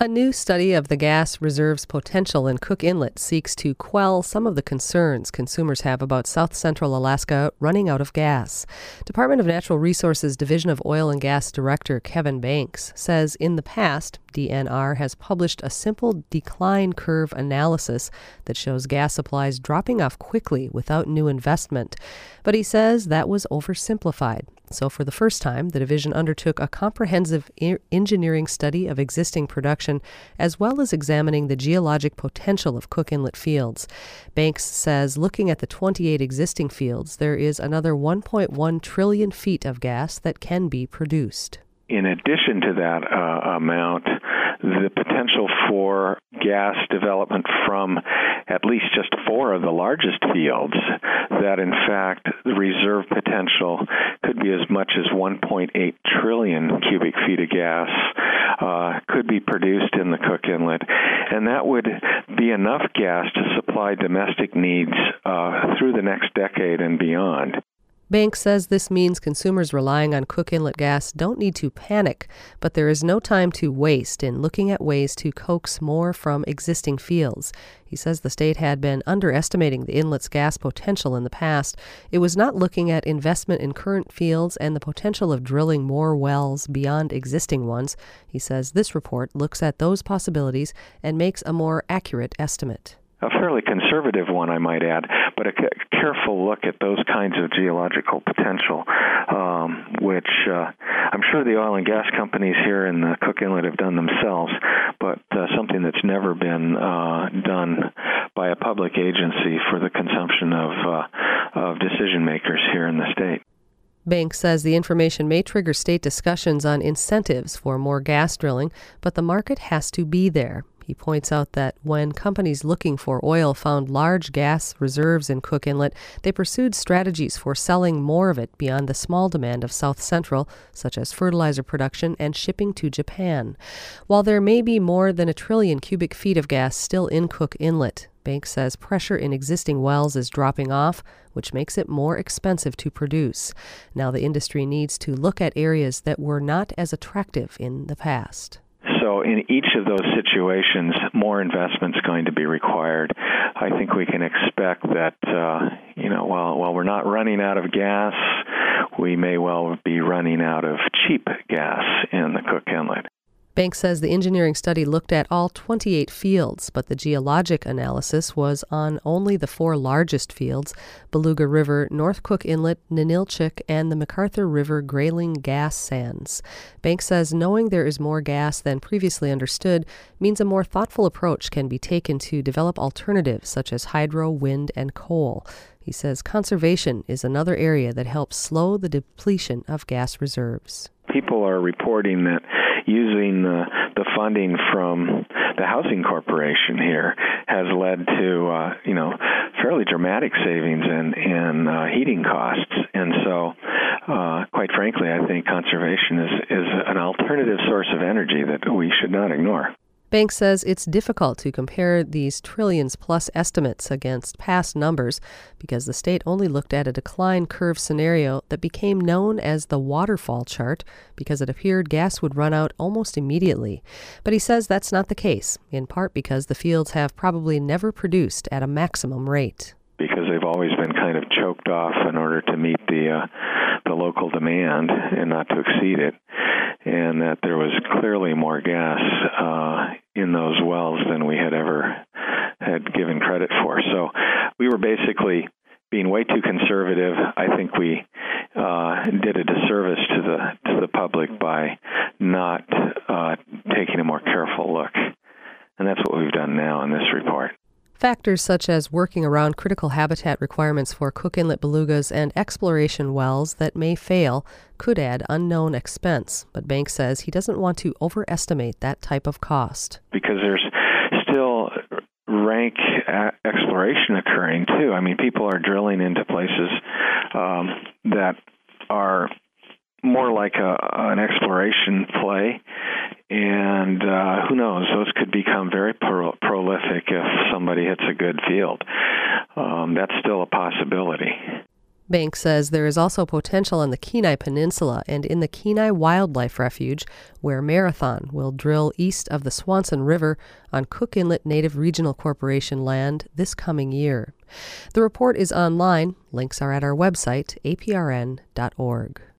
A new study of the gas reserve's potential in Cook Inlet seeks to quell some of the concerns consumers have about South Central Alaska running out of gas. Department of Natural Resources Division of Oil and Gas Director Kevin Banks says in the past, DNR has published a simple decline curve analysis that shows gas supplies dropping off quickly without new investment. But he says that was oversimplified. So for the first time, the division undertook a comprehensive engineering study of existing production, as well as examining the geologic potential of Cook Inlet fields. Banks says looking at the 28 existing fields, there is another 1.1 trillion feet of gas that can be produced. In addition to that amount, the potential for gas development from at least just 4 of the largest fields, that in fact the reserve potential could be as much as 1.8 trillion cubic feet of gas could be produced in the Cook Inlet. And that would be enough gas to supply domestic needs through the next decade and beyond. Banks says this means consumers relying on Cook Inlet gas don't need to panic, but there is no time to waste in looking at ways to coax more from existing fields. He says the state had been underestimating the inlet's gas potential in the past. It was not looking at investment in current fields and the potential of drilling more wells beyond existing ones. He says this report looks at those possibilities and makes a more accurate estimate. A fairly conservative one, I might add, but a careful look at those kinds of geological potential, which I'm sure the oil and gas companies here in the Cook Inlet have done themselves, but something that's never been done by a public agency for the consumption of decision makers here in the state. Banks says the information may trigger state discussions on incentives for more gas drilling, but the market has to be there. He points out that when companies looking for oil found large gas reserves in Cook Inlet, they pursued strategies for selling more of it beyond the small demand of South Central, such as fertilizer production and shipping to Japan. While there may be more than 1 trillion cubic feet of gas still in Cook Inlet, Banks says pressure in existing wells is dropping off, which makes it more expensive to produce. Now the industry needs to look at areas that were not as attractive in the past. So in each of those situations, more investment is going to be required. I think we can expect that, while we're not running out of gas, we may well be running out of cheap gas in the Cook Inlet. Banks says the engineering study looked at all 28 fields, but the geologic analysis was on only the 4 largest fields, Beluga River, North Cook Inlet, Ninilchik, and the McArthur River Grayling gas sands. Banks says knowing there is more gas than previously understood means a more thoughtful approach can be taken to develop alternatives such as hydro, wind, and coal. He says conservation is another area that helps slow the depletion of gas reserves. People are reporting that using the funding from the Housing Corporation here has led to fairly dramatic savings in heating costs, and so quite frankly, I think conservation is an alternative source of energy that we should not ignore. Banks says it's difficult to compare these trillions-plus estimates against past numbers because the state only looked at a decline curve scenario that became known as the waterfall chart because it appeared gas would run out almost immediately. But he says that's not the case, in part because the fields have probably never produced at a maximum rate. Because they've always been kind of choked off in order to meet the local demand and not to exceed it, and that there was clearly more gas in those wells than we had given credit for. So we were basically being way too conservative. I think we did a disservice to the public by not taking a more careful look, and that's what we've done now in this report. Factors such as working around critical habitat requirements for Cook Inlet belugas and exploration wells that may fail could add unknown expense, but Banks says he doesn't want to overestimate that type of cost. Because there's still rank exploration occurring, too. I mean, people are drilling into places that are more like an exploration play, and who knows, those could become very prolific if somebody hits a good field. That's still a possibility. Banks says there is also potential on the Kenai Peninsula and in the Kenai Wildlife Refuge, where Marathon will drill east of the Swanson River on Cook Inlet Native Regional Corporation land this coming year. The report is online. Links are at our website, aprn.org.